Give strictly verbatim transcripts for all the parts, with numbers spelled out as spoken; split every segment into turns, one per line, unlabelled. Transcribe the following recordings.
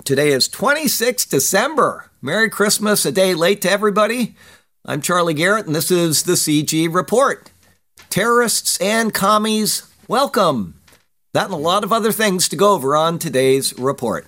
Today is the twenty-sixth of December. Merry Christmas, a day late to everybody. I'm Charlie Garrett, and this is the C G Report. Terrorists and commies, welcome. That and a lot of other things to go over on today's report.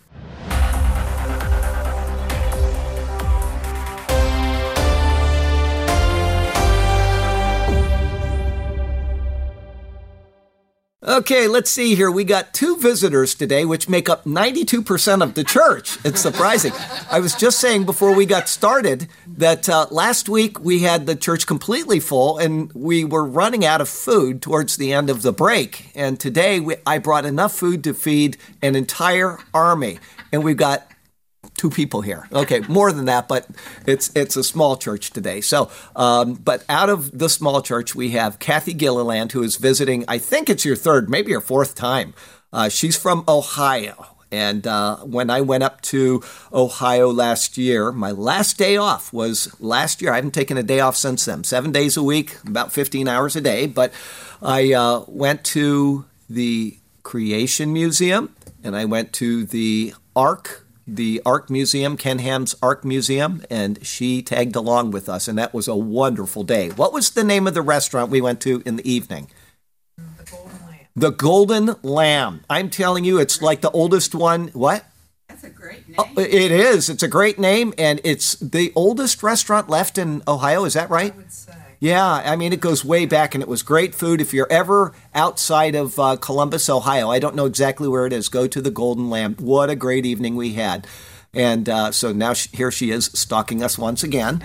Okay, let's see here. We got two visitors today, which make up ninety-two percent of the church. It's surprising. I was just saying before we got started that uh, last week we had the church completely full and we were running out of food towards the end of the break. And today we, I brought enough food to feed an entire army. And we've got two people here. Okay, more than that, but it's it's a small church today. So, um, but out of the small church, we have Kathy Gilliland, who is visiting, I think it's your third, maybe your fourth time. Uh, she's from Ohio. And uh, when I went up to Ohio last year, my last day off was last year. I haven't taken a day off since then. Seven days a week, about fifteen hours a day. But I uh, went to the Creation Museum, and I went to the Ark the Ark Museum, Ken Ham's Ark Museum, and she tagged along with us, and that was a wonderful day. What was the name of the restaurant we went to in the evening?
The Golden Lamb.
The Golden Lamb. I'm telling you, it's like the oldest one. What?
That's a great name.
Oh, it is. It's a great name, and it's the oldest restaurant left in Ohio. Is that right?
I would say.
Yeah, I mean, it goes way back, and it was great food. If you're ever outside of uh, Columbus, Ohio, I don't know exactly where it is, go to the Golden Lamb. What a great evening we had. And uh, so now she, here she is stalking us once again.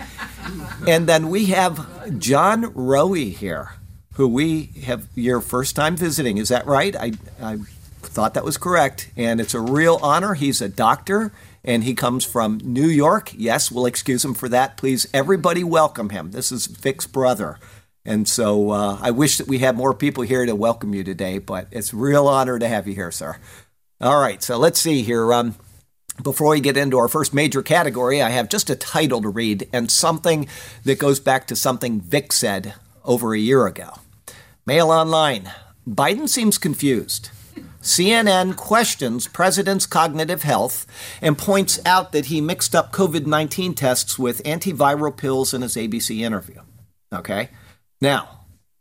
And then we have John Rowe here, who we have your first time visiting. Is that right? I, I thought that was correct. And it's a real honor. He's a doctor. And he comes from New York. Yes, we'll excuse him for that. Please, everybody welcome him. This is Vic's brother. And so uh, I wish that we had more people here to welcome you today, but it's a real honor to have you here, sir. All right, so let's see here. Um, before we get into our first major category, I have just a title to read and something that goes back to something Vic said over a year ago. Mail Online. Biden seems confused. C N N questions president's cognitive health and points out that he mixed up covid nineteen tests with antiviral pills in his A B C interview. Okay? Now,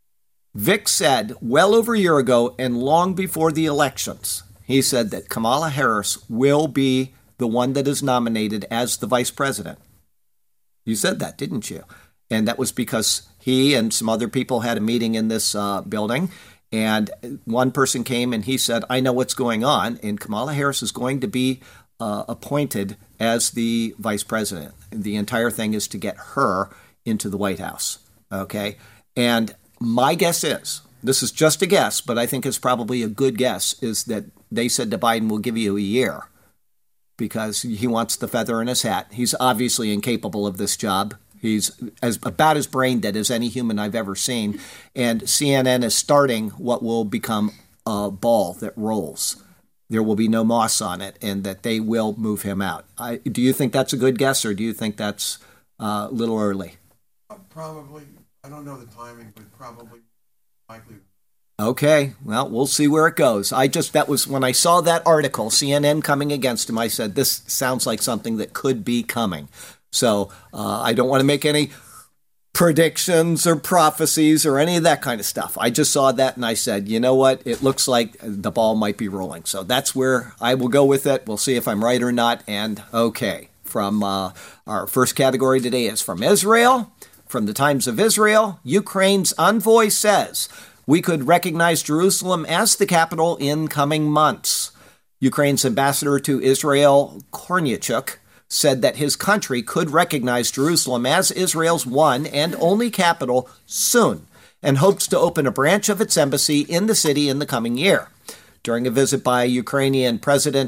Vic said well over a year ago and long before the elections, he said that Kamala Harris will be the one that is nominated as the vice president. You said that, didn't you? And that was because he and some other people had a meeting in this uh, building. And one person came and he said, I know what's going on, and Kamala Harris is going to be uh, appointed as the vice president. The entire thing is to get her into the White House, okay? And my guess is, this is just a guess, but I think it's probably a good guess, is that they said to Biden, we'll give you a year because he wants the feather in his hat. He's obviously incapable of this job. He's as about as brain dead as any human I've ever seen. And C N N is starting what will become a ball that rolls. There will be no moss on it, and that they will move him out. I, do you think that's a good guess, or do you think that's uh, a little early?
Probably. I don't know the timing, but probably likely.
Okay, well, we'll see where it goes. I just, that was when I saw that article, C N N coming against him, I said, this sounds like something that could be coming. So uh, I don't want to make any predictions or prophecies or any of that kind of stuff. I just saw that and I said, you know what? It looks like the ball might be rolling. So that's where I will go with it. We'll see if I'm right or not. And okay, from uh, our first category today is from Israel. From the Times of Israel, Ukraine's envoy says we could recognize Jerusalem as the capital in coming months. Ukraine's ambassador to Israel, Kornichuk, said that his country could recognize Jerusalem as Israel's one and only capital soon, and hopes to open a branch of its embassy in the city in the coming year. During a visit by Ukrainian President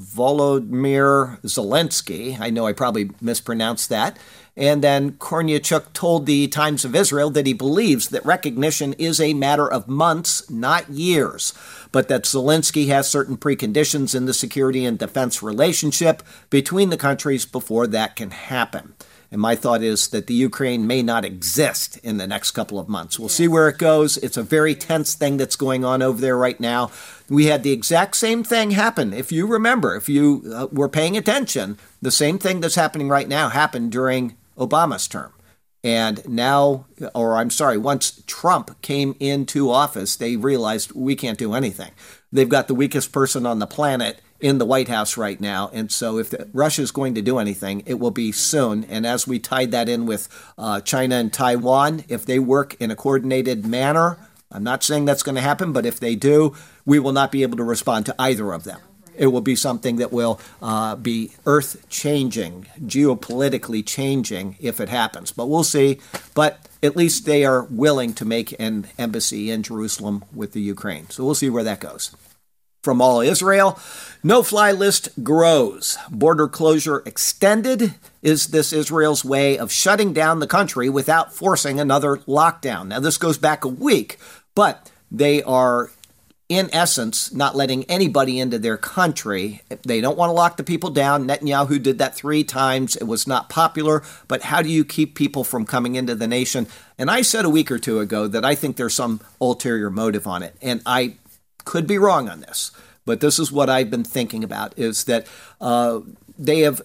Volodymyr Zelensky, I know I probably mispronounced that, and then Kornichuk told the Times of Israel that he believes that recognition is a matter of months, not years, but that Zelensky has certain preconditions in the security and defense relationship between the countries before that can happen. And my thought is that the Ukraine may not exist in the next couple of months. We'll see where it goes. It's a very tense thing that's going on over there right now. We had the exact same thing happen. If you remember, if you uh, were paying attention, the same thing that's happening right now happened during Obama's term. And now, or I'm sorry, once Trump came into office, they realized we can't do anything. They've got the weakest person on the planet in the White House right now. And so if Russia is going to do anything, it will be soon. And as we tied that in with uh, China and Taiwan, if they work in a coordinated manner, I'm not saying that's going to happen, but if they do, we will not be able to respond to either of them. It will be something that will uh, be earth-changing, geopolitically changing if it happens. But we'll see. But at least they are willing to make an embassy in Jerusalem with the Ukraine. So we'll see where that goes. From All Israel, no-fly list grows. Border closure extended. Is this Israel's way of shutting down the country without forcing another lockdown? Now, this goes back a week, but they are, in essence, not letting anybody into their country. They don't want to lock the people down. Netanyahu did that three times. It was not popular. But how do you keep people from coming into the nation? And I said a week or two ago that I think there's some ulterior motive on it. And I could be wrong on this, but this is what I've been thinking about, is that uh, they have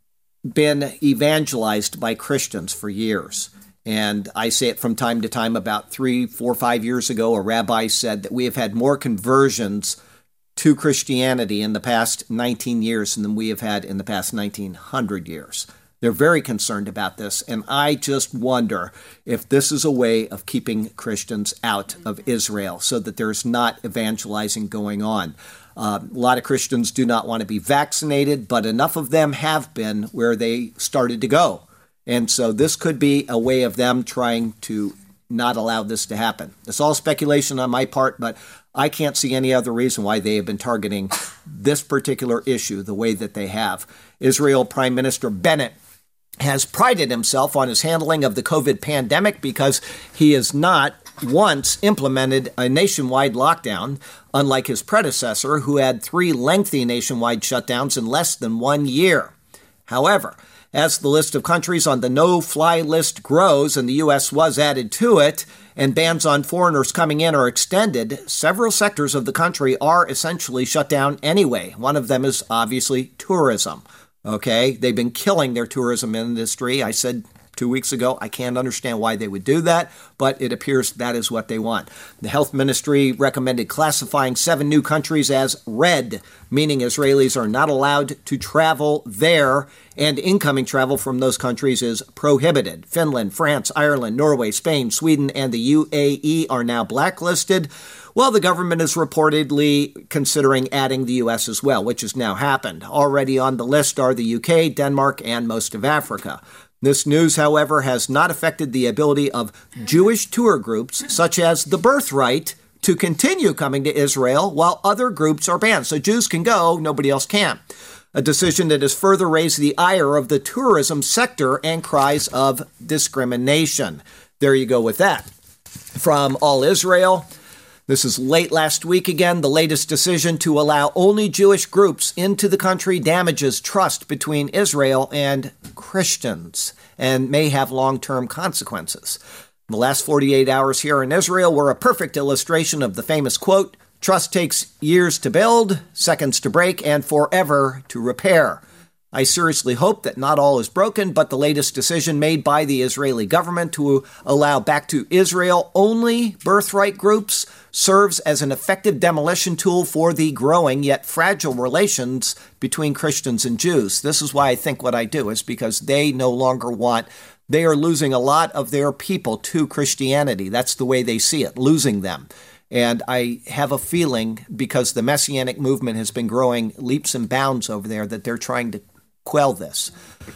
been evangelized by Christians for years. And I say it from time to time. About three, four, five years ago, a rabbi said that we have had more conversions to Christianity in the past nineteen years than we have had in the past nineteen hundred years. They're very concerned about this, and I just wonder if this is a way of keeping Christians out of Israel so that there's not evangelizing going on. Uh, a lot of Christians do not want to be vaccinated, but enough of them have been where they started to go. And so this could be a way of them trying to not allow this to happen. It's all speculation on my part, but I can't see any other reason why they have been targeting this particular issue the way that they have. Israel Prime Minister Bennett has prided himself on his handling of the COVID pandemic because he has not once implemented a nationwide lockdown, unlike his predecessor, who had three lengthy nationwide shutdowns in less than one year. However, as the list of countries on the no-fly list grows and the U S was added to it, and bans on foreigners coming in are extended, several sectors of the country are essentially shut down anyway. One of them is obviously tourism. Okay, they've been killing their tourism industry. I said two weeks ago, I can't understand why they would do that, but it appears that is what they want. The health ministry recommended classifying seven new countries as red, meaning Israelis are not allowed to travel there, and incoming travel from those countries is prohibited. Finland, France, Ireland, Norway, Spain, Sweden, and the U A E are now blacklisted. Well, the government is reportedly considering adding the U S as well, which has now happened. Already on the list are the U K, Denmark, and most of Africa. This news, however, has not affected the ability of Jewish tour groups, such as The Birthright, to continue coming to Israel while other groups are banned. So Jews can go, nobody else can. A decision that has further raised the ire of the tourism sector and cries of discrimination. There you go with that. From All Israel, this is late last week again. The latest decision to allow only Jewish groups into the country damages trust between Israel and Christians and may have long-term consequences. The last forty-eight hours here in Israel were a perfect illustration of the famous quote, "Trust takes years to build, seconds to break, and forever to repair." I seriously hope that not all is broken, but the latest decision made by the Israeli government to allow back to Israel only birthright groups serves as an effective demolition tool for the growing yet fragile relations between Christians and Jews. This is why I think what I do is because they no longer want, they are losing a lot of their people to Christianity. That's the way they see it, losing them. And I have a feeling, because the Messianic movement has been growing leaps and bounds over there, that they're trying to quell this.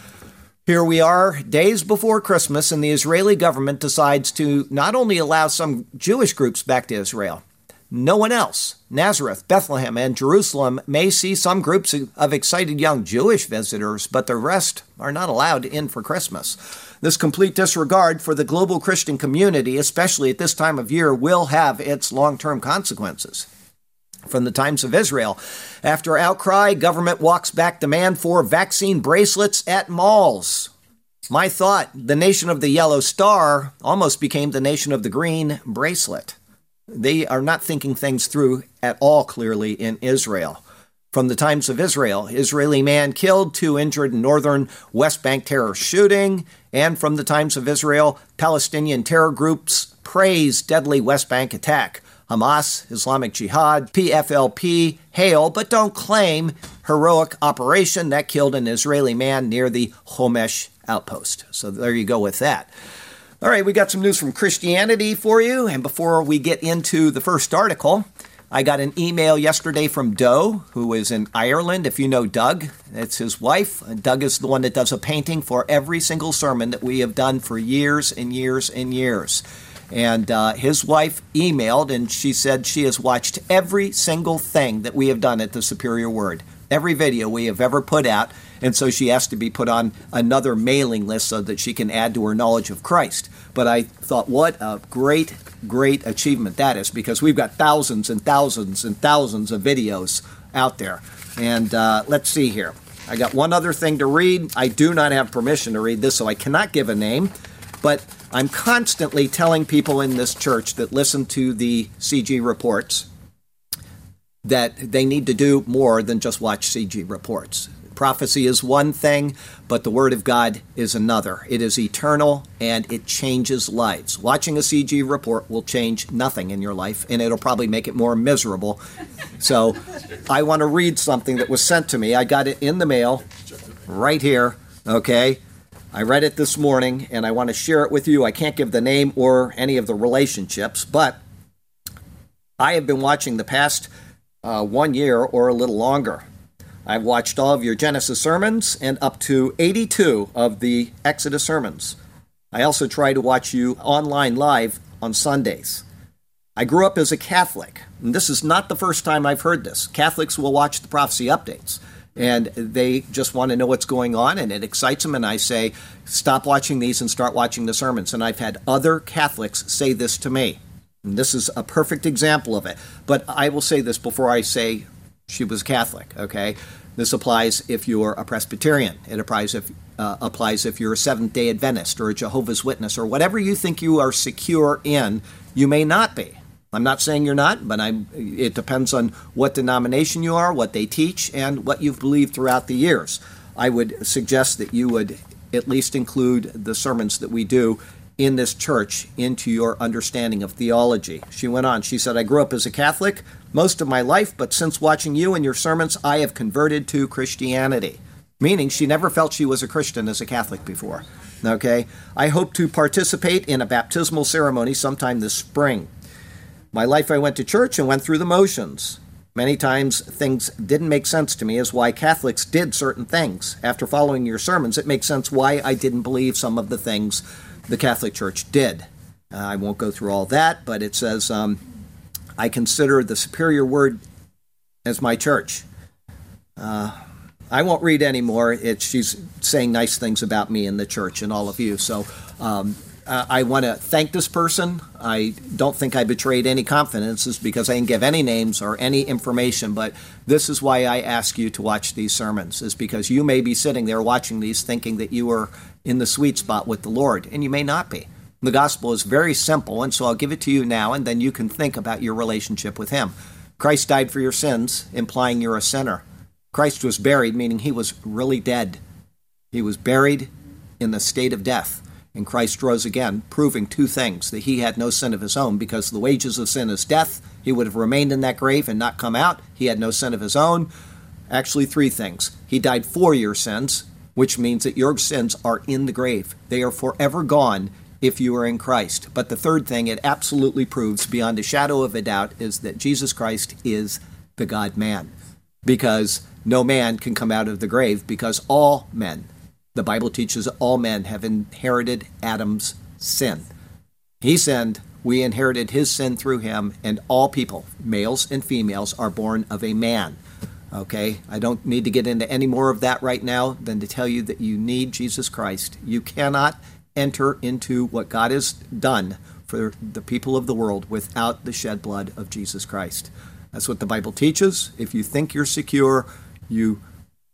Here we are, days before Christmas, and the Israeli government decides to not only allow some Jewish groups back to Israel, no one else. Nazareth, Bethlehem, and Jerusalem may see some groups of excited young Jewish visitors, but the rest are not allowed in for Christmas. This complete disregard for the global Christian community, especially at this time of year, will have its long-term consequences. From the Times of Israel, after outcry, government walks back demand for vaccine bracelets at malls. My thought, the nation of the yellow star almost became the nation of the green bracelet. They are not thinking things through at all clearly in Israel. From the times of Israel, Israeli man killed, two injured in northern West Bank terror shooting. And from the times of Israel, Palestinian terror groups praise deadly West Bank attack. Hamas, Islamic Jihad, P F L P hail, but don't claim heroic operation that killed an Israeli man near the Homesh outpost. So there you go with that. All right, we got some news from Christianity for you. And before we get into the first article, I got an email yesterday from Doe, who is in Ireland. If you know Doug, it's his wife. Doug is the one that does a painting for every single sermon that we have done for years and years and years. And uh, his wife emailed, and she said she has watched every single thing that we have done at the Superior Word, every video we have ever put out. And so she has to be put on another mailing list so that she can add to her knowledge of Christ. But I thought, what a great, great achievement that is, because we've got thousands and thousands and thousands of videos out there. And uh, let's see here. I got one other thing to read. I do not have permission to read this, so I cannot give a name. But I'm constantly telling people in this church that listen to the C G reports that they need to do more than just watch C G reports. Prophecy is one thing, but the Word of God is another. It is eternal, and it changes lives. Watching a C G report will change nothing in your life, and it'll probably make it more miserable. So I want to read something that was sent to me. I got it in the mail right here, okay? I read it this morning, and I want to share it with you. I can't give the name or any of the relationships, but I have been watching the past uh, one year or a little longer. I've watched all of your Genesis sermons and up to eighty-two of the Exodus sermons. I also try to watch you online live on Sundays. I grew up as a Catholic, and this is not the first time I've heard this. Catholics will watch the prophecy updates, and they just want to know what's going on, and it excites them, and I say, stop watching these and start watching the sermons. And I've had other Catholics say this to me, and this is a perfect example of it. But I will say this before I say she was Catholic, okay? This applies if you're a Presbyterian. It applies if uh, applies if you're a Seventh-day Adventist or a Jehovah's Witness or whatever you think you are secure in, you may not be. I'm not saying you're not, but I'm, it depends on what denomination you are, what they teach, and what you've believed throughout the years. I would suggest that you would at least include the sermons that we do in this church into your understanding of theology. She went on, she said, I grew up as a Catholic most of my life, but since watching you and your sermons, I have converted to Christianity. Meaning she never felt she was a Christian as a Catholic before. Okay? I hope to participate in a baptismal ceremony sometime this spring. My life I went to church and went through the motions. Many times things didn't make sense to me as why Catholics did certain things. After following your sermons, it makes sense why I didn't believe some of the things the Catholic Church did. Uh, I won't go through all that, but it says, um, I consider the Superior Word as my church. Uh, I won't read anymore. It's, she's saying nice things about me and the church and all of you. So um, uh, I want to thank this person. I don't think I betrayed any confidences because I didn't give any names or any information, but this is why I ask you to watch these sermons, is because you may be sitting there watching these thinking that you are in the sweet spot with the Lord, and you may not be. The gospel is very simple, and so I'll give it to you now, and then you can think about your relationship with Him. Christ died for your sins, implying you're a sinner. Christ was buried, meaning He was really dead. He was buried in the state of death, and Christ rose again, proving two things, that He had no sin of His own, because the wages of sin is death. He would have remained in that grave and not come out. He had no sin of His own. Actually, three things. He died for your sins, which means that your sins are in the grave. They are forever gone if you are in Christ. But the third thing it absolutely proves beyond a shadow of a doubt is that Jesus Christ is the God-man, because no man can come out of the grave, because all men, the Bible teaches all men have inherited Adam's sin. He sinned, we inherited his sin through him, and all people, males and females, are born of a man. Okay, I don't need to get into any more of that right now than to tell you that you need Jesus Christ. You cannot enter into what God has done for the people of the world without the shed blood of Jesus Christ. That's what the Bible teaches. If you think you're secure, you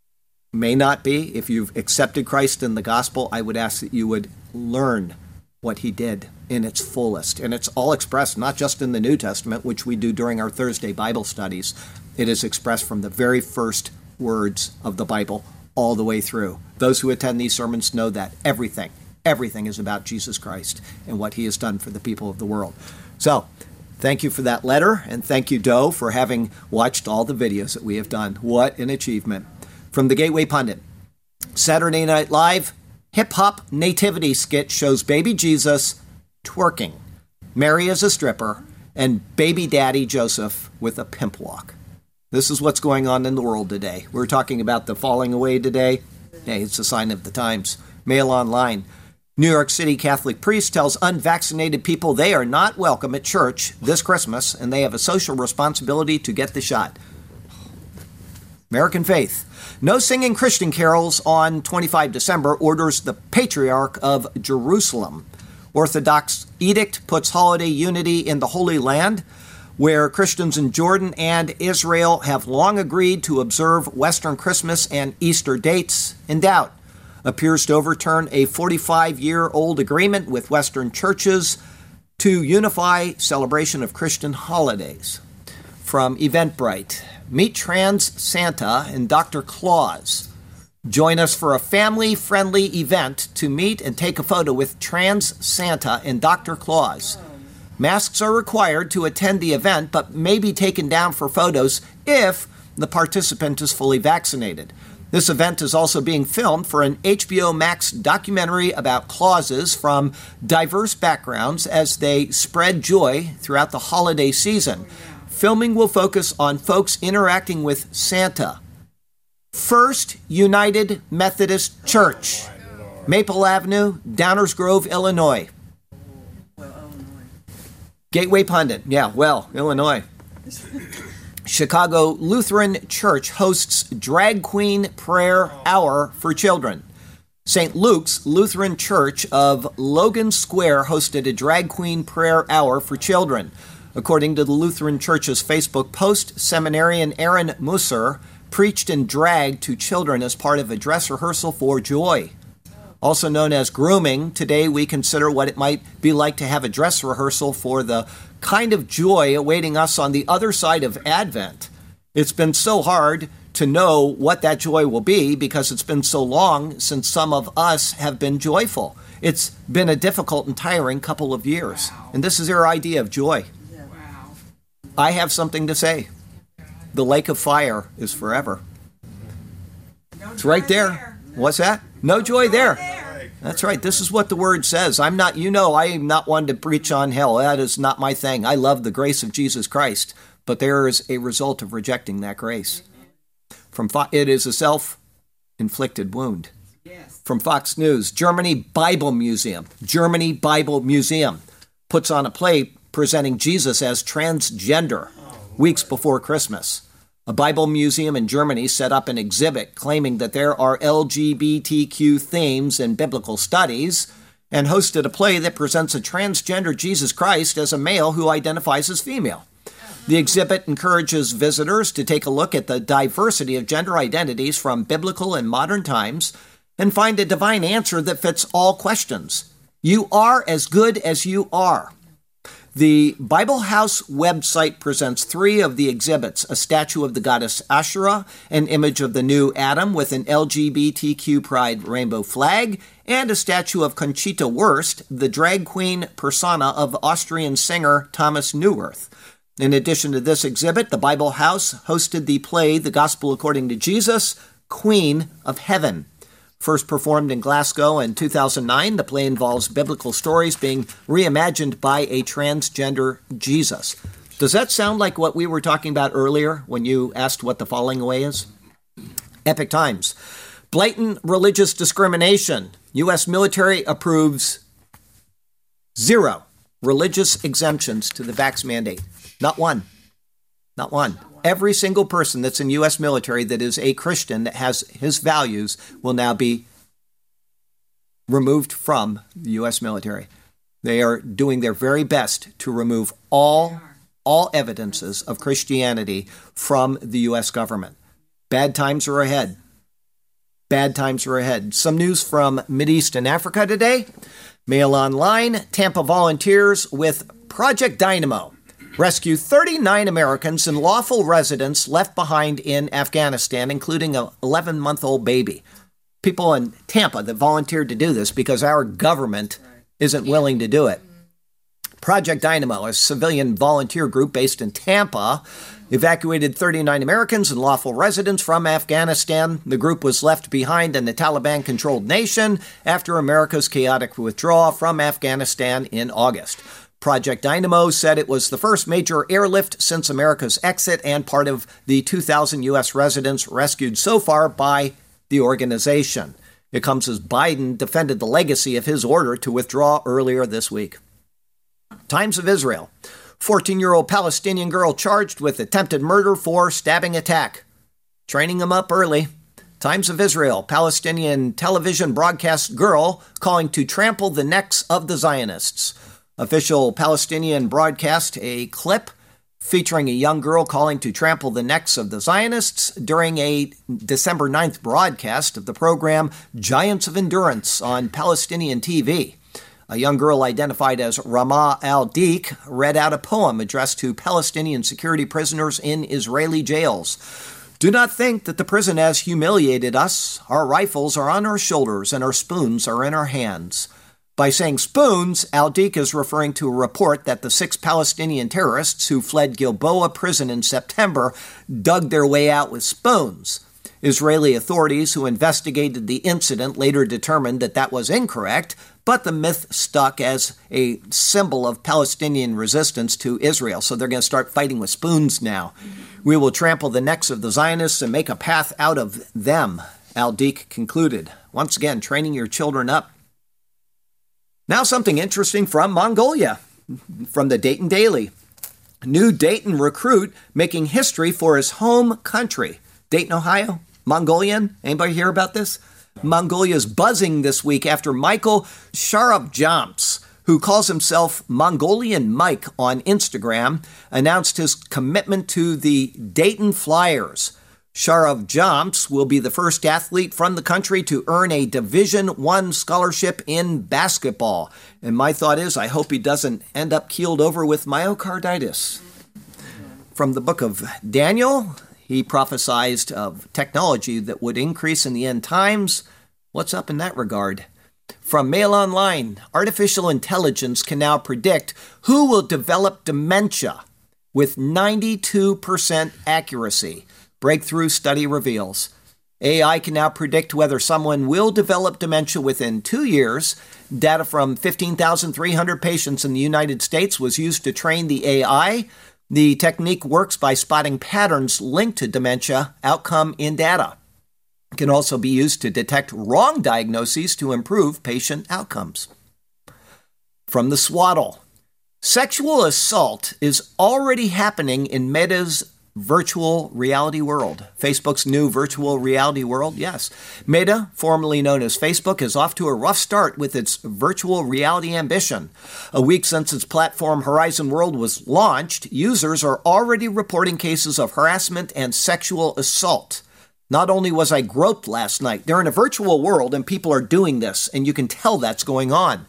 may not be. If you've accepted Christ in the gospel, I would ask that you would learn what he did in its fullest. And it's all expressed not just in the New Testament, which we do during our Thursday Bible studies. It is expressed from the very first words of the Bible all the way through. Those who attend these sermons know that everything, everything is about Jesus Christ and what he has done for the people of the world. So, thank you for that letter, and thank you, Doe, for having watched all the videos that we have done. What an achievement. From the Gateway Pundit, Saturday Night Live, hip-hop nativity skit shows baby Jesus twerking, Mary as a stripper, and baby daddy Joseph with a pimp walk. This is what's going on in the world today. We're talking about the falling away today. Hey, it's a sign of the times. Mail Online. New York City Catholic priest tells unvaccinated people they are not welcome at church this Christmas, and they have a social responsibility to get the shot. American Faith. No singing Christian carols on the twenty-fifth of December, orders the Patriarch of Jerusalem. Orthodox edict puts holiday unity in the Holy Land, where Christians in Jordan and Israel have long agreed to observe Western Christmas and Easter dates, in doubt. Appears to overturn a forty-five-year-old agreement with Western churches to unify celebration of Christian holidays. From Eventbrite, meet Trans Santa and Doctor Claus. Join us for a family-friendly event to meet and take a photo with Trans Santa and Doctor Claus. Masks are required to attend the event, but may be taken down for photos if the participant is fully vaccinated. This event is also being filmed for an H B O Max documentary about Clauses from diverse backgrounds as they spread joy throughout the holiday season. Filming will focus on folks interacting with Santa. First United Methodist Church, Maple Avenue, Downers Grove, Illinois. Gateway Pundit. Yeah, well, Illinois. Chicago Lutheran Church hosts Drag Queen Prayer Hour for children. Saint Luke's Lutheran Church of Logan Square hosted a Drag Queen Prayer Hour for children. According to the Lutheran Church's Facebook post, seminarian Aaron Musser preached in drag to children as part of a dress rehearsal for Joy. Also known as grooming, today we consider what it might be like to have a dress rehearsal for the kind of joy awaiting us on the other side of Advent. It's been so hard to know what that joy will be because it's been so long since some of us have been joyful. It's been a difficult and tiring couple of years.
Wow.
And this is their idea of joy.
Wow.
I have something to say. The lake of fire is forever.
No
It's right
joy
there. What's that? No joy there.
there.
That's right. This is what the word says. I'm not, you know, I am not one to preach on hell. That is not my thing. I love the grace of Jesus Christ, but there is a result of rejecting that grace. From Fo- it is a self-inflicted wound.
Yes.
From Fox News, Germany Bible Museum. Germany Bible Museum puts on a play presenting Jesus as transgender weeks before Christmas. A Bible museum in Germany set up an exhibit claiming that there are L G B T Q themes in biblical studies and hosted a play that presents a transgender Jesus Christ as a male who identifies as female. The exhibit encourages visitors to take a look at the diversity of gender identities from biblical and modern times and find a divine answer that fits all questions. You are as good as you are. The Bible House website presents three of the exhibits: a statue of the goddess Asherah, an image of the new Adam with an L G B T Q pride rainbow flag, and a statue of Conchita Wurst, the drag queen persona of Austrian singer Thomas Neuwirth. In addition to this exhibit, the Bible House hosted the play The Gospel According to Jesus, Queen of Heaven. First performed in Glasgow in two thousand nine, the play involves biblical stories being reimagined by a transgender Jesus. Does that sound like what we were talking about earlier when you asked what the falling away is? Epic Times. Blatant religious discrimination. U S military approves zero religious exemptions to the vax mandate. Not one. Not one. Every single person that's in U S military that is a Christian that has his values will now be removed from the U S military. They are doing their very best to remove all, all evidences of Christianity from the U S government. Bad times are ahead. Bad times are ahead. Some news from Mideast and Africa today. Mail Online, Tampa volunteers with Project Dynamo rescue thirty-nine Americans and lawful residents left behind in Afghanistan, including an eleven-month-old baby. People in Tampa that volunteered to do this because our government isn't willing to do it. Project Dynamo, a civilian volunteer group based in Tampa, evacuated thirty-nine Americans and lawful residents from Afghanistan. The group was left behind in the Taliban-controlled nation after America's chaotic withdrawal from Afghanistan in August. Project Dynamo said it was the first major airlift since America's exit and part of the two thousand U S residents rescued so far by the organization. It comes as Biden defended the legacy of his order to withdraw earlier this week. Times of Israel. fourteen-year-old Palestinian girl charged with attempted murder for stabbing attack. Training him up early. Times of Israel. Palestinian television broadcast girl calling to trample the necks of the Zionists. Official Palestinian broadcast a clip featuring a young girl calling to trample the necks of the Zionists during a December ninth broadcast of the program Giants of Endurance on Palestinian T V. A young girl identified as Ramah al-Dik read out a poem addressed to Palestinian security prisoners in Israeli jails. Do not think that the prison has humiliated us. Our rifles are on our shoulders and our spoons are in our hands. By saying spoons, al-Dik is referring to a report that the six Palestinian terrorists who fled Gilboa prison in September dug their way out with spoons. Israeli authorities who investigated the incident later determined that that was incorrect, but the myth stuck as a symbol of Palestinian resistance to Israel. So they're going to start fighting with spoons now. We will trample the necks of the Zionists and make a path out of them, al-Dik concluded. Once again, training your children up. Now something interesting from Mongolia, from the Dayton Daily. New Dayton recruit making history for his home country. Dayton, Ohio, Mongolian. Anybody hear about this? Mongolia's buzzing this week after Michael Sharabjamps, who calls himself Mongolian Mike on Instagram, announced his commitment to the Dayton Flyers. Sharabjamps will be the first athlete from the country to earn a Division One scholarship in basketball. And my thought is, I hope he doesn't end up keeled over with myocarditis. From the book of Daniel, he prophesied of technology that would increase in the end times. What's up in that regard? From Mail Online, artificial intelligence can now predict who will develop dementia with ninety-two percent accuracy. Breakthrough study reveals. A I can now predict whether someone will develop dementia within two years. Data from fifteen thousand three hundred patients in the United States was used to train the A I. The technique works by spotting patterns linked to dementia outcome in data. It can also be used to detect wrong diagnoses to improve patient outcomes. From the Swaddle. Sexual assault is already happening in Meta's virtual reality world. Facebook's new virtual reality world, yes. Meta, formerly known as Facebook, is off to a rough start with its virtual reality ambition. A week since its platform Horizon World was launched, users are already reporting cases of harassment and sexual assault. Not only was I groped last night, they're in a virtual world and people are doing this, and you can tell that's going on.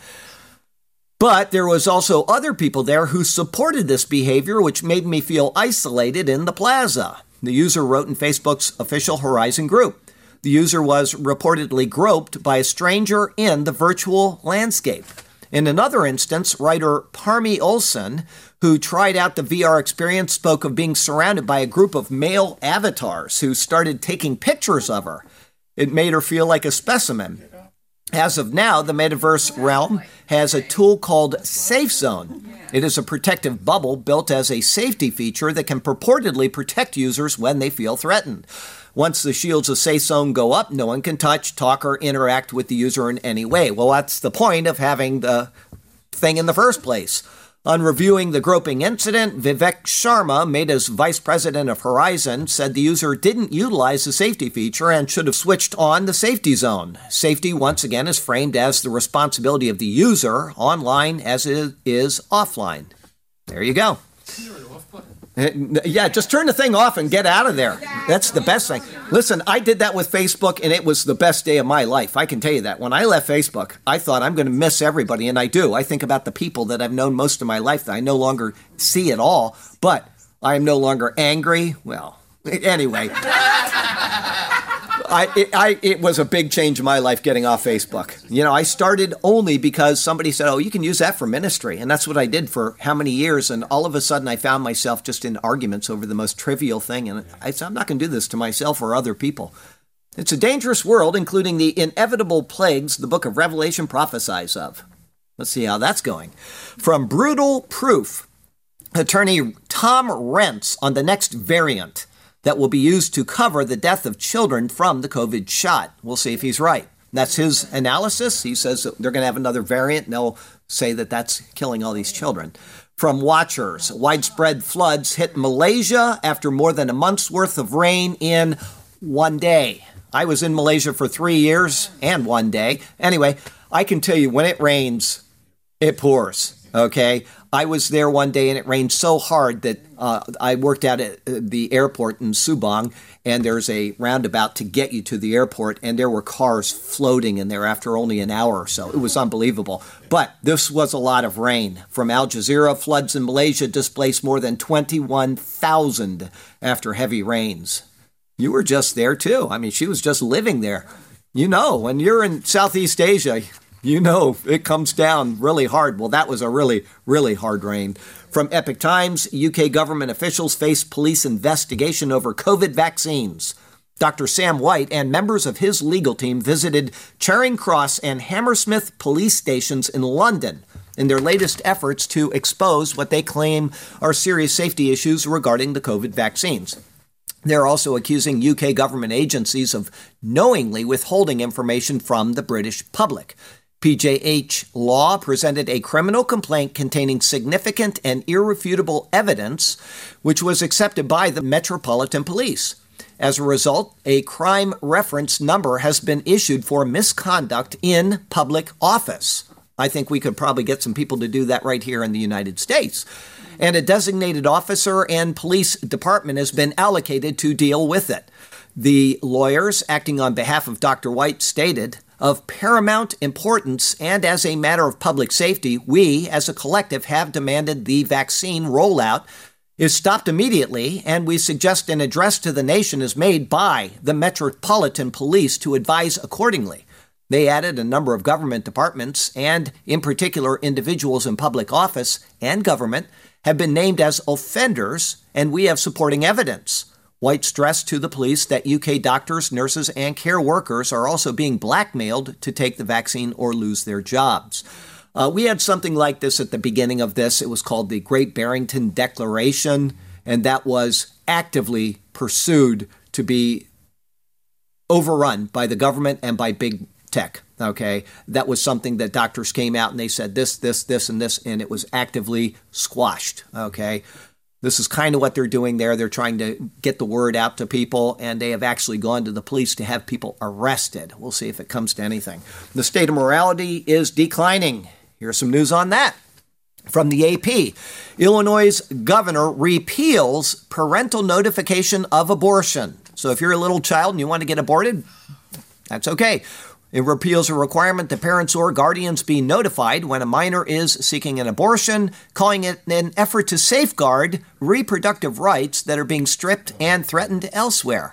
But there was also other people there who supported this behavior, which made me feel isolated in the plaza. The user wrote in Facebook's official Horizon group. The user was reportedly groped by a stranger in the virtual landscape. In another instance, writer Parmi Olsen, who tried out the V R experience, spoke of being surrounded by a group of male avatars who started taking pictures of her. It made her feel like a specimen. As of now, the metaverse realm has a tool called Safe Zone. It is a protective bubble built as a safety feature that can purportedly protect users when they feel threatened. Once the shields of Safe Zone go up, no one can touch, talk, or interact with the user in any way. Well, that's the point of having the thing in the first place. On reviewing the groping incident, Vivek Sharma, Meta's vice president of Horizon, said the user didn't utilize the safety feature and should have switched on the safety zone. Safety, once again, is framed as the responsibility of the user online as it is offline. There you go. Yeah, just turn the thing off and get out of there. That's the best thing. Listen, I did that with Facebook, and it was the best day of my life. I can tell you that. When I left Facebook, I thought I'm going to miss everybody, and I do. I think about the people that I've known most of my life that I no longer see at all, but I am no longer angry. Well, anyway. I it, I it was a big change in my life getting off Facebook. You know, I started only because somebody said, oh, you can use that for ministry. And that's what I did for how many years. And all of a sudden I found myself just in arguments over the most trivial thing. And I said, I'm not going to do this to myself or other people. It's a dangerous world, including the inevitable plagues the book of Revelation prophesies of. Let's see how that's going. From Brutal Proof, attorney Tom Rentz on the next variant that will be used to cover the death of children from the COVID shot. We'll see if he's right. That's his analysis. He says that they're going to have another variant, and they'll say that that's killing all these children. From Watchers, widespread floods hit Malaysia after more than a month's worth of rain in one day. I was in Malaysia for three years and one day. Anyway, I can tell you when it rains, it pours, okay? I was there one day and it rained so hard that uh, I worked out at the airport in Subang, and there's a roundabout to get you to the airport, and there were cars floating in there after only an hour or so. It was unbelievable. But this was a lot of rain. From Al Jazeera, floods in Malaysia displaced more than twenty-one thousand after heavy rains. You were just there too. I mean, she was just living there. You know, when you're in Southeast Asia, you know, it comes down really hard. Well, that was a really, really hard rain. From Epic Times, U K government officials face police investigation over COVID vaccines. Doctor Sam White and members of his legal team visited Charing Cross and Hammersmith police stations in London in their latest efforts to expose what they claim are serious safety issues regarding the COVID vaccines. They're also accusing U K government agencies of knowingly withholding information from the British public. P J H Law presented a criminal complaint containing significant and irrefutable evidence, which was accepted by the Metropolitan Police. As a result, a crime reference number has been issued for misconduct in public office. I think we could probably get some people to do that right here in the United States. And a designated officer and police department has been allocated to deal with it. The lawyers acting on behalf of Doctor White stated, of paramount importance and as a matter of public safety, we as a collective have demanded the vaccine rollout is stopped immediately, and we suggest an address to the nation is made by the Metropolitan Police to advise accordingly. They added a number of government departments, and in particular individuals in public office and government, have been named as offenders, and we have supporting evidence. White stressed to the police that U K doctors, nurses, and care workers are also being blackmailed to take the vaccine or lose their jobs. Uh, we had something like this at the beginning of this. It was called the Great Barrington Declaration, and that was actively pursued to be overrun by the government and by big tech. Okay, that was something that doctors came out and they said this, this, this, and this, and it was actively squashed. Okay. This is kind of what they're doing there. They're trying to get the word out to people, and they have actually gone to the police to have people arrested. We'll see if it comes to anything. The state of morality is declining. Here's some news on that. From the A P, Illinois' governor repeals parental notification of abortion. So if you're a little child and you want to get aborted, that's okay. It repeals a requirement that parents or guardians be notified when a minor is seeking an abortion, calling it an effort to safeguard reproductive rights that are being stripped and threatened elsewhere.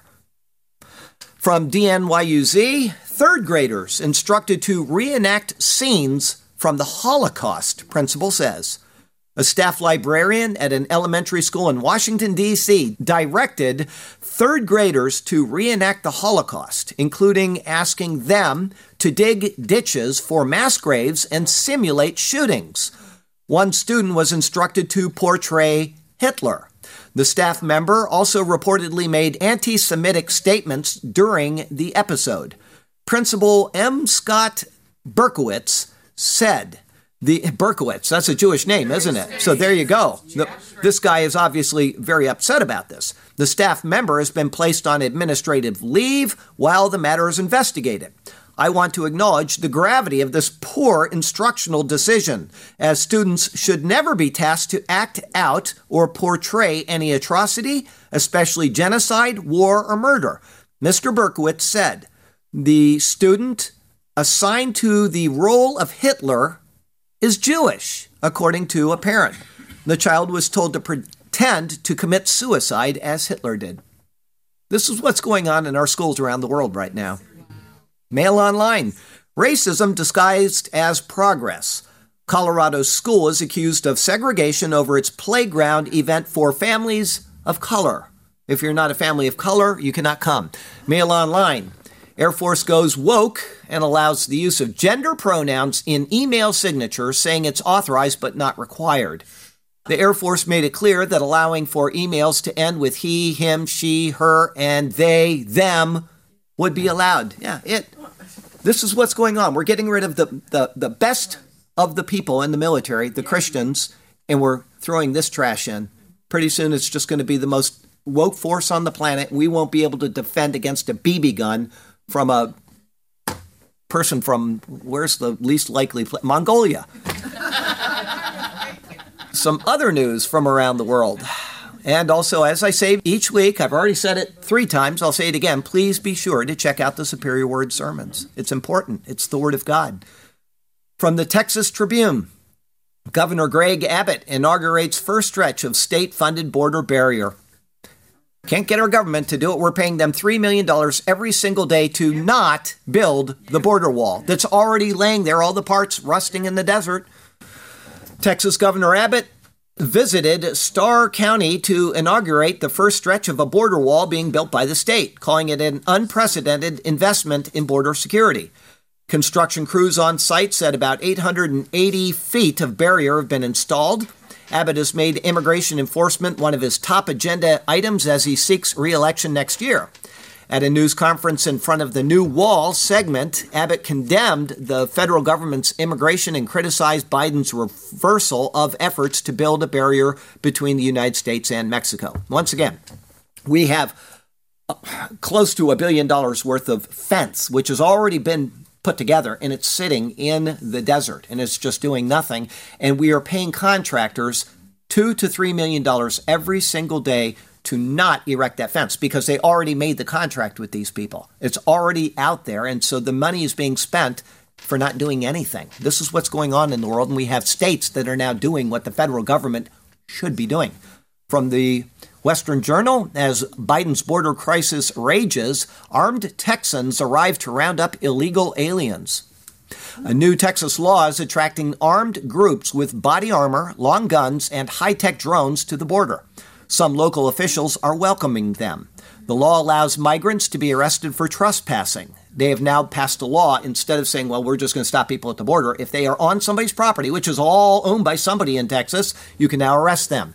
From D N Y U Z, third graders instructed to reenact scenes from the Holocaust, principal says. A staff librarian at an elementary school in Washington, D C directed third graders to reenact the Holocaust, including asking them to dig ditches for mass graves and simulate shootings. One student was instructed to portray Hitler. The staff member also reportedly made anti-Semitic statements during the episode. Principal M. Scott Berkowitz said, The Berkowitz, that's a Jewish name, isn't it? So there you go. The, this guy is obviously very upset about this. The staff member has been placed on administrative leave while the matter is investigated. I want to acknowledge the gravity of this poor instructional decision, as students should never be tasked to act out or portray any atrocity, especially genocide, war, or murder. Mister Berkowitz said, the student assigned to the role of Hitler is Jewish, according to a parent. The child was told to pretend to commit suicide as Hitler did. This is what's going on in our schools around the world right now. Mail Online. Racism disguised as progress. Colorado's school is accused of segregation over its playground event for families of color. If you're not a family of color, you cannot come. Mail Online. Air Force goes woke and allows the use of gender pronouns in email signatures, saying it's authorized but not required. The Air Force made it clear that allowing for emails to end with he, him, she, her, and they, them would be allowed. Yeah, it. This is what's going on. We're getting rid of the, the, the best of the people in the military, the Christians, and we're throwing this trash in. Pretty soon it's just going to be the most woke force on the planet. We won't be able to defend against a B B gun from a person from, where's the least likely place? Mongolia. Some other news from around the world. And also, as I say each week, I've already said it three times, I'll say it again, please be sure to check out the Superior Word sermons. It's important. It's the Word of God. From the Texas Tribune, Governor Greg Abbott inaugurates first stretch of state-funded border barrier. Can't get our government to do it. We're paying them three million dollars every single day to not build the border wall that's already laying there, all the parts rusting in the desert. Texas Governor Abbott visited Starr County to inaugurate the first stretch of a border wall being built by the state, calling it an unprecedented investment in border security. Construction crews on site said about eight hundred eighty feet of barrier have been installed. Abbott has made immigration enforcement one of his top agenda items as he seeks re-election next year. At a news conference in front of the New Wall segment, Abbott condemned the federal government's immigration and criticized Biden's reversal of efforts to build a barrier between the United States and Mexico. Once again, we have close to a billion dollars worth of fence, which has already been put together, and it's sitting in the desert, and it's just doing nothing. And we are paying contractors two to three million dollars every single day to not erect that fence because they already made the contract with these people. It's already out there, and so the money is being spent for not doing anything. This is what's going on in the world, and we have states that are now doing what the federal government should be doing. From the Western Journal, as Biden's border crisis rages, armed Texans arrive to round up illegal aliens. A new Texas law is attracting armed groups with body armor, long guns, and high-tech drones to the border. Some local officials are welcoming them. The law allows migrants to be arrested for trespassing. They have now passed a law, instead of saying, well, we're just going to stop people at the border. If they are on somebody's property, which is all owned by somebody in Texas, you can now arrest them.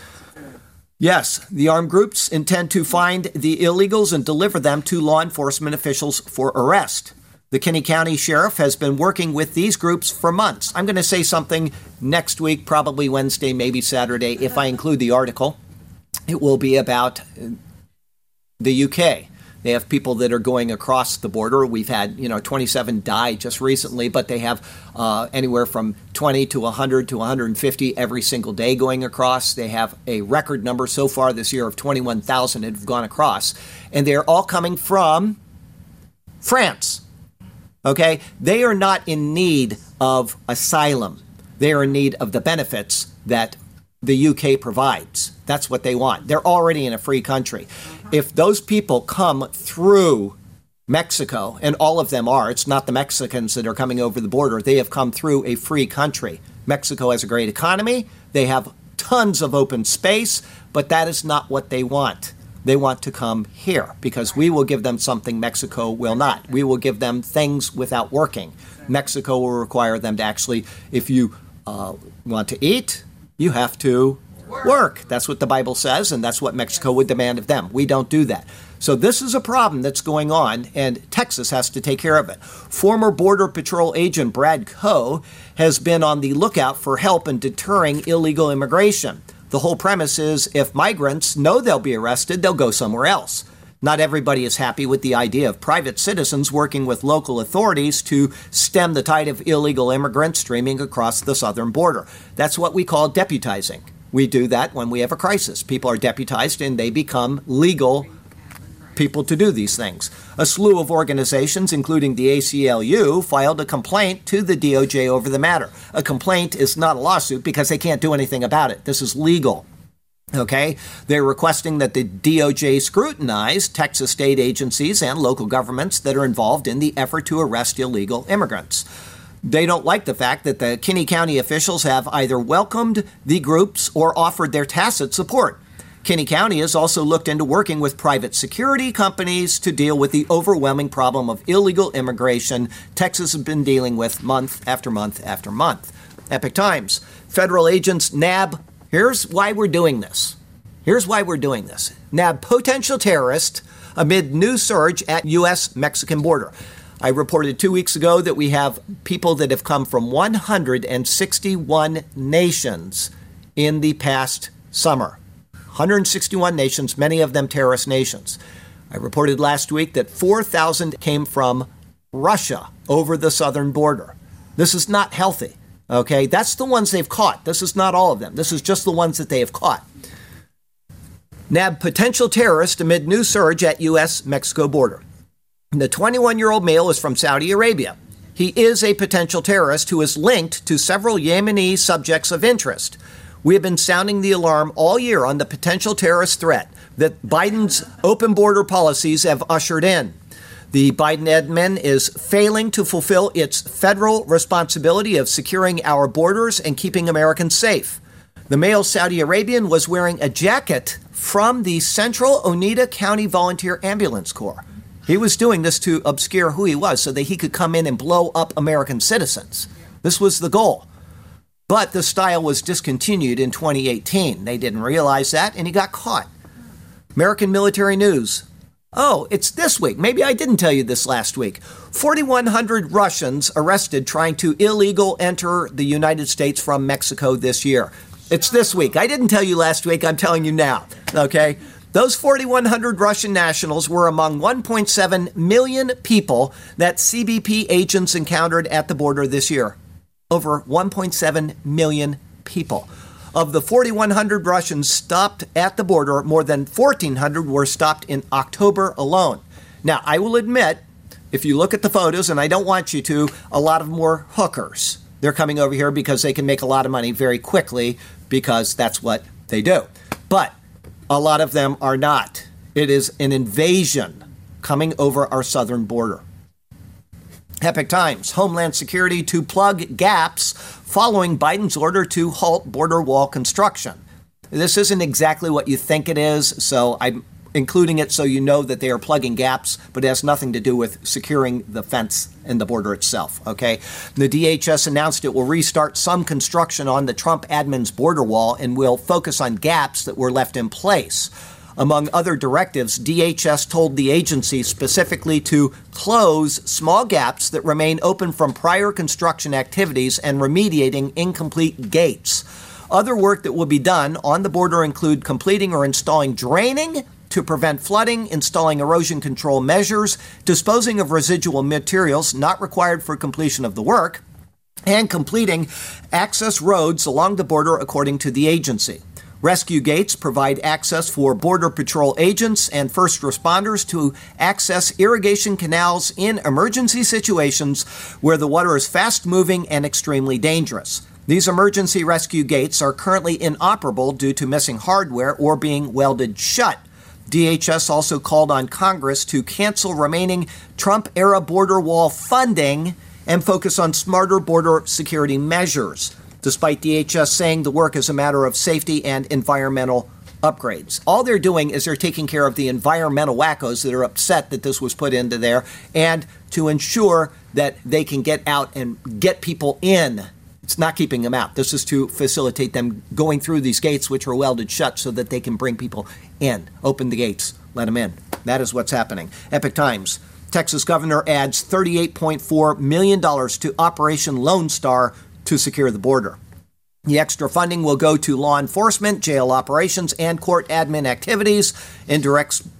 Yes, the armed groups intend to find the illegals and deliver them to law enforcement officials for arrest. The Kinney County Sheriff has been working with these groups for months. I'm going to say something next week, probably Wednesday, maybe Saturday, if I include the article. It will be about the U K. They have people that are going across the border. We've had, you know, twenty-seven die just recently, but they have uh, anywhere from twenty to one hundred to one hundred fifty every single day going across. They have a record number so far this year of twenty-one thousand that have gone across. And they're all coming from France. Okay? They are not in need of asylum. They are in need of the benefits that the U K provides. That's what they want. They're already in a free country. If those people come through Mexico, and all of them are, it's not the Mexicans that are coming over the border, they have come through a free country. Mexico has a great economy. They have tons of open space, but that is not what they want. They want to come here because we will give them something Mexico will not. We will give them things without working. Mexico will require them to actually, if you uh, want to eat, you have to work. That's what the Bible says, and that's what Mexico would demand of them. We don't do that. So this is a problem that's going on, and Texas has to take care of it. Former Border Patrol agent Brad Coe has been on the lookout for help in deterring illegal immigration. The whole premise is if migrants know they'll be arrested, they'll go somewhere else. Not everybody is happy with the idea of private citizens working with local authorities to stem the tide of illegal immigrants streaming across the southern border. That's what we call deputizing. We do that when we have a crisis. People are deputized and they become legal people to do these things. A slew of organizations, including the A C L U, filed a complaint to the D O J over the matter. A complaint is not a lawsuit because they can't do anything about it. This is legal. Okay? They're requesting that the D O J scrutinize Texas state agencies and local governments that are involved in the effort to arrest illegal immigrants. They don't like the fact that the Kinney County officials have either welcomed the groups or offered their tacit support. Kinney County has also looked into working with private security companies to deal with the overwhelming problem of illegal immigration Texas has been dealing with month after month after month. Epoch Times. Federal agents nab. Here's why we're doing this. Here's why we're doing this. Nab potential terrorist amid new surge at U S Mexican border. I reported two weeks ago that we have people that have come from one hundred sixty-one nations in the past summer. one hundred sixty-one nations, many of them terrorist nations. I reported last week that four thousand came from Russia over the southern border. This is not healthy, okay? That's the ones they've caught. This is not all of them. This is just the ones that they have caught. Nab potential terrorist amid new surge at U S Mexico border. The twenty-one-year-old male is from Saudi Arabia. He is a potential terrorist who is linked to several Yemeni subjects of interest. We have been sounding the alarm all year on the potential terrorist threat that Biden's open border policies have ushered in. The Biden admin is failing to fulfill its federal responsibility of securing our borders and keeping Americans safe. The male Saudi Arabian was wearing a jacket from the Central Oneida County Volunteer Ambulance Corps. He was doing this to obscure who he was so that he could come in and blow up American citizens. This was the goal. But the style was discontinued in twenty eighteen. They didn't realize that, and he got caught. American Military News. Oh, it's this week. Maybe I didn't tell you this last week. forty-one hundred Russians arrested trying to illegal enter the United States from Mexico this year. It's this week. I didn't tell you last week. I'm telling you now. Okay? Those forty-one hundred Russian nationals were among one point seven million people that C B P agents encountered at the border this year. Over one point seven million people. Of the forty-one hundred Russians stopped at the border, more than fourteen hundred were stopped in October alone. Now, I will admit, if you look at the photos, and I don't want you to, a lot of them were hookers. They're coming over here because they can make a lot of money very quickly because that's what they do. But a lot of them are not. It is an invasion coming over our southern border. Epoch Times, Homeland Security to plug gaps following Biden's order to halt border wall construction. This isn't exactly what you think it is, so I'm including it so you know that they are plugging gaps, but it has nothing to do with securing the fence and the border itself, okay? The D H S announced it will restart some construction on the Trump admin's border wall and will focus on gaps that were left in place. Among other directives, D H S told the agency specifically to close small gaps that remain open from prior construction activities and remediating incomplete gates. Other work that will be done on the border include completing or installing draining to prevent flooding, installing erosion control measures, disposing of residual materials not required for completion of the work, and completing access roads along the border according to the agency. Rescue gates provide access for Border Patrol agents and first responders to access irrigation canals in emergency situations where the water is fast-moving and extremely dangerous. These emergency rescue gates are currently inoperable due to missing hardware or being welded shut. D H S also called on Congress to cancel remaining Trump-era border wall funding and focus on smarter border security measures, despite D H S saying the work is a matter of safety and environmental upgrades. All they're doing is they're taking care of the environmental wackos that are upset that this was put into there and to ensure that they can get out and get people in. It's not keeping them out. This is to facilitate them going through these gates, which are welded shut, so that they can bring people in. Open the gates. Let them in. That is what's happening. Epoch Times. Texas governor adds thirty-eight point four million dollars to Operation Lone Star to secure the border. The extra funding will go to law enforcement, jail operations, and court admin activities. Indirect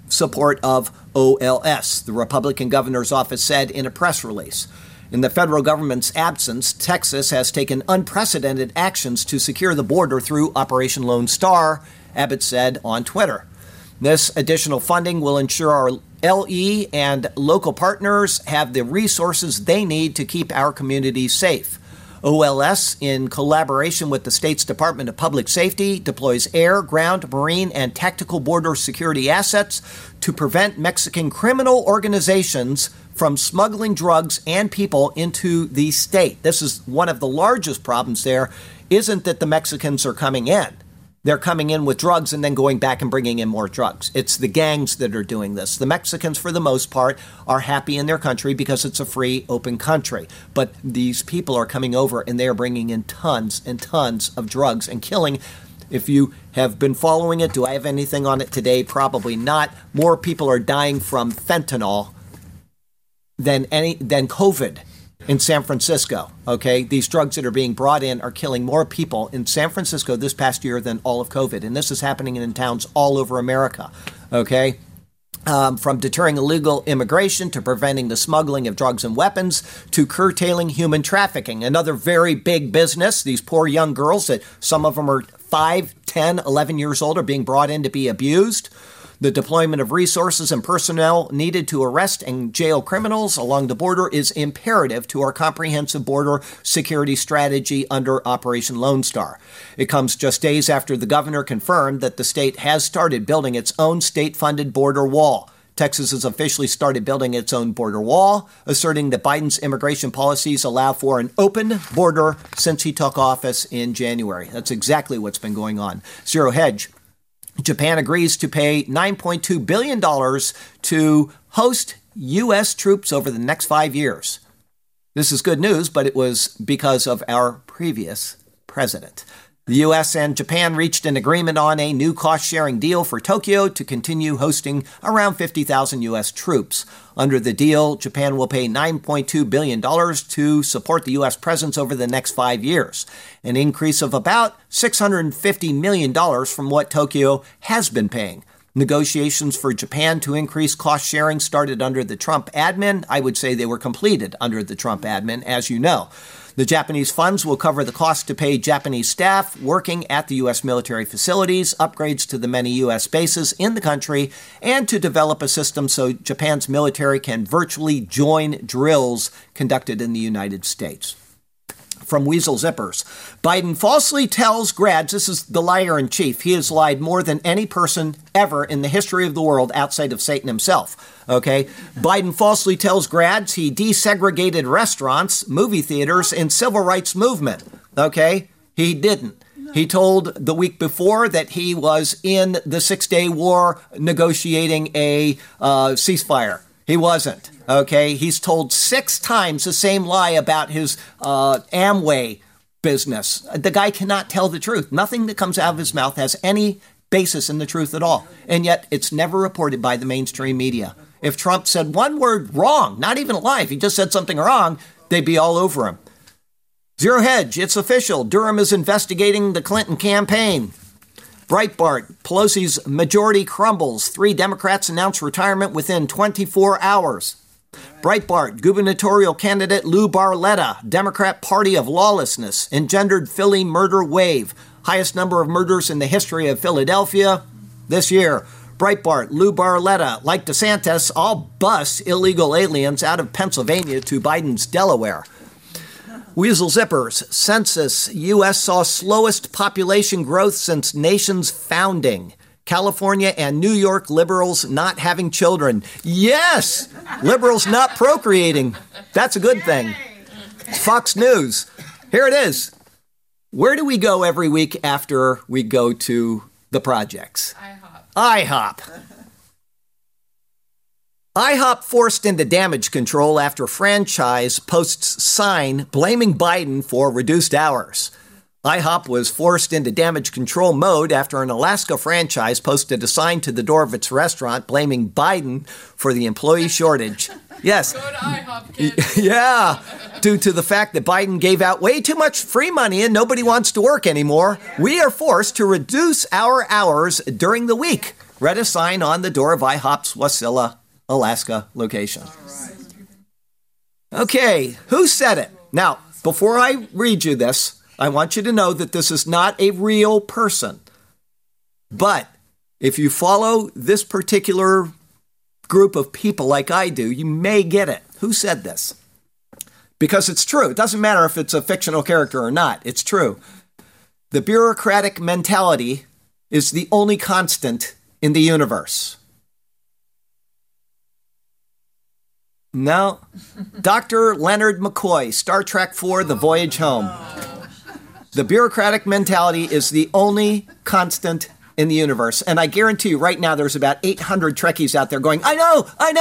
support of O L S, the Republican governor's office said in a press release. In the federal government's absence, Texas has taken unprecedented actions to secure the border through Operation Lone Star, Abbott said on Twitter. This additional funding will ensure our L E and local partners have the resources they need to keep our communities safe. O L S, in collaboration with the state's Department of Public Safety, deploys air, ground, marine, and tactical border security assets to prevent Mexican criminal organizations from smuggling drugs and people into the state. This is one of the largest problems there, isn't that the Mexicans are coming in. They're coming in with drugs and then going back and bringing in more drugs. It's the gangs that are doing this. The Mexicans, for the most part, are happy in their country because it's a free, open country. But these people are coming over and they are bringing in tons and tons of drugs and killing. If you have been following it, do I have anything on it today? Probably not. More people are dying from fentanyl than any than COVID in San Francisco, okay? These drugs that are being brought in are killing more people in San Francisco this past year than all of COVID. And this is happening in towns all over America, okay? Um, from deterring illegal immigration to preventing the smuggling of drugs and weapons to curtailing human trafficking. Another very big business, these poor young girls that some of them are five, ten, eleven years old are being brought in to be abused. The deployment of resources and personnel needed to arrest and jail criminals along the border is imperative to our comprehensive border security strategy under Operation Lone Star. It comes just days after the governor confirmed that the state has started building its own state-funded border wall. Texas has officially started building its own border wall, asserting that Biden's immigration policies allow for an open border since he took office in January. That's exactly what's been going on. Zero Hedge. Japan agrees to pay nine point two billion dollars to host U S troops over the next five years. This is good news, but it was because of our previous president. The U S and Japan reached an agreement on a new cost-sharing deal for Tokyo to continue hosting around fifty thousand U S troops. Under the deal, Japan will pay nine point two billion dollars to support the U S presence over the next five years, an increase of about six hundred fifty million dollars from what Tokyo has been paying. Negotiations for Japan to increase cost sharing started under the Trump admin. I would say they were completed under the Trump admin, as you know. The Japanese funds will cover the cost to pay Japanese staff working at the U S military facilities, upgrades to the many U S bases in the country, and to develop a system so Japan's military can virtually join drills conducted in the United States. From Weasel Zippers. Biden falsely tells grads, this is the liar in chief, he has lied more than any person ever in the history of the world outside of Satan himself. Okay? Biden falsely tells grads he desegregated restaurants, movie theaters, and civil rights movement. Okay? He didn't. He told the week before that he was in the Six-Day War negotiating a uh, ceasefire. He wasn't. Okay, he's told six times the same lie about his uh, Amway business. The guy cannot tell the truth. Nothing that comes out of his mouth has any basis in the truth at all. And yet it's never reported by the mainstream media. If Trump said one word wrong, not even a lie, if he just said something wrong, they'd be all over him. Zero Hedge, it's official. Durham is investigating the Clinton campaign. Breitbart, Pelosi's majority crumbles. Three Democrats announce retirement within twenty-four hours. Breitbart, gubernatorial candidate Lou Barletta, Democrat Party of Lawlessness, engendered Philly murder wave. Highest number of murders in the history of Philadelphia this year. Breitbart, Lou Barletta, like DeSantis, all bus illegal aliens out of Pennsylvania to Biden's Delaware. Weasel Zippers, census, U S saw slowest population growth since nation's founding. California and New York liberals not having children. Yes! Liberals not procreating. That's a good thing. Fox News. Here it is. Where do we go every week after we go to the projects? IHOP. IHOP. IHOP forced into damage control after franchise posts sign blaming Biden for reduced hours. IHOP was forced into damage control mode after an Alaska franchise posted a sign to the door of its restaurant blaming Biden for the employee shortage. Yes.
Go to IHOP, kids.
Yeah. Due to the fact that Biden gave out way too much free money and nobody wants to work anymore, we are forced to reduce our hours during the week. read a sign on the door of IHOP's Wasilla, Alaska location. Okay, who said it? Now, before I read you this, I want you to know that this is not a real person. But if you follow this particular group of people like I do, you may get it. Who said this? Because it's true. It doesn't matter if it's a fictional character or not. It's true. The bureaucratic mentality is the only constant in the universe. No. Doctor Leonard McCoy, Star Trek four, The Voyage Home. The bureaucratic mentality is the only constant in the universe. And I guarantee you right now there's about eight hundred Trekkies out there going, I know, I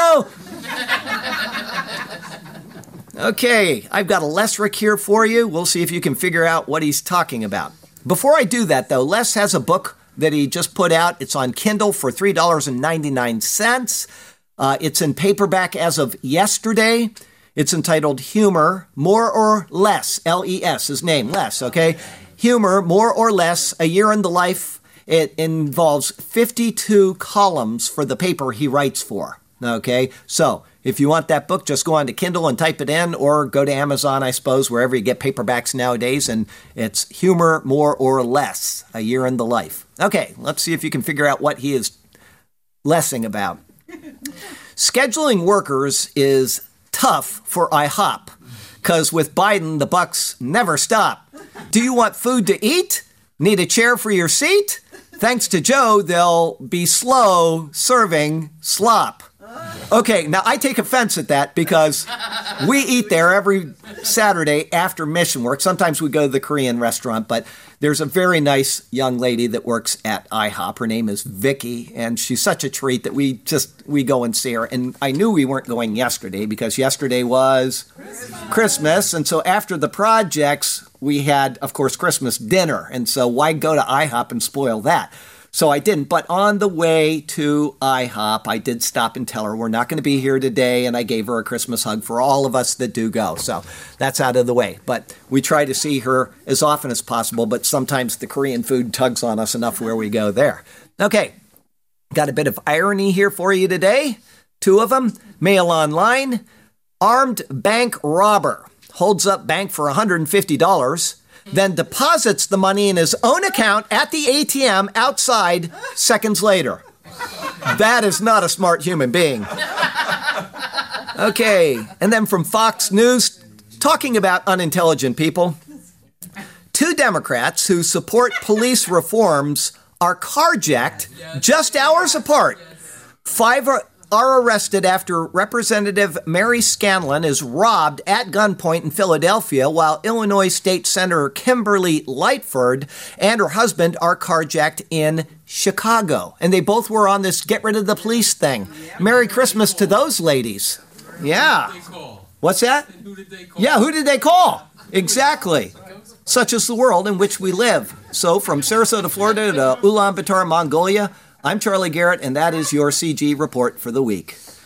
know. Okay, I've got a Les Rick here for you. We'll see if you can figure out what he's talking about. Before I do that, though, Les has a book that he just put out. It's on Kindle for three dollars and ninety-nine cents. Uh, it's in paperback as of yesterday. It's entitled Humor, More or Less, L E S, his name, Les, okay? Humor, More or Less, A Year in the Life. It involves fifty-two columns for the paper he writes for, okay? So if you want that book, just go on to Kindle and type it in, or go to Amazon, I suppose, wherever you get paperbacks nowadays, and it's Humor, More or Less, A Year in the Life. Okay, let's see if you can figure out what he is lessing about. Scheduling workers is tough for IHOP, because with Biden, the bucks never stop. Do you want food to eat? Need a chair for your seat? Thanks to Joe, they'll be slow serving slop. Okay, now I take offense at that because we eat there every Saturday after mission work. Sometimes we go to the Korean restaurant, but there's a very nice young lady that works at IHOP. Her name is Vicky, and she's such a treat that we just, we go and see her. And I knew we weren't going yesterday because yesterday was Christmas. Christmas. And so after the projects, we had, of course, Christmas dinner. And so why go to IHOP and spoil that? So I didn't, but on the way to IHOP, I did stop and tell her we're not going to be here today, and I gave her a Christmas hug for all of us that do go. So that's out of the way. But we try to see her as often as possible, but sometimes the Korean food tugs on us enough where we go there. Okay, got a bit of irony here for you today. Two of them. Mail Online. Armed bank robber holds up bank for one hundred fifty dollars. Then deposits the money in his own account at the A T M outside seconds later. That is not a smart human being. Okay, and then from Fox News, talking about unintelligent people, two Democrats who support police reforms are carjacked just hours apart. Five are are arrested after Representative Mary Scanlon is robbed at gunpoint in Philadelphia, while Illinois State Senator Kimberly Lightford and her husband are carjacked in Chicago. And they both were on this get rid of the police thing. Merry Christmas to those ladies. Yeah. What's that? Who did they call? Yeah, who did they call? Exactly. Such is the world in which we live. So from Sarasota, Florida to Ulaanbaatar, Mongolia, I'm Charlie Garrett, and that is your C G report for the week.